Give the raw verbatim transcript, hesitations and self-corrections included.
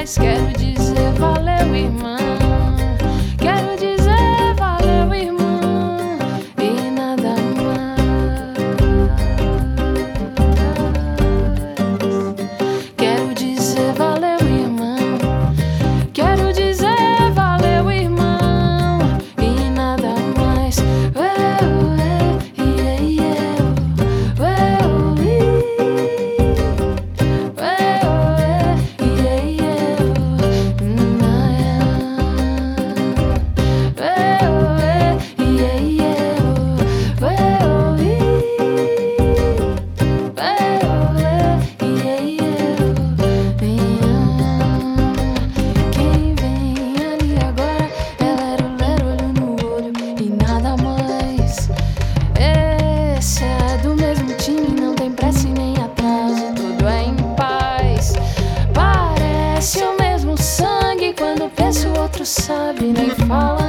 mais. Quero dizer valeu, irmã. Quero dizer valeu, irmã, e nada mais. Quero dizer valeu, irmã. Quero dizer valeu, irmão, e nada mais. Ué, ué, iê, iê, ué, ué, ué, ué, iê, iê, naia. Ué, ué, iê, iê, ué, ué, ué, iê, iê, quem vem ali agora é lero, lero, olho no olho e nada mais. Esse é do mesmo time, não tem pressa e nem atraso, tudo é em paz. Parece o mesmo sangue, quando pensa o outro sabe, nem fala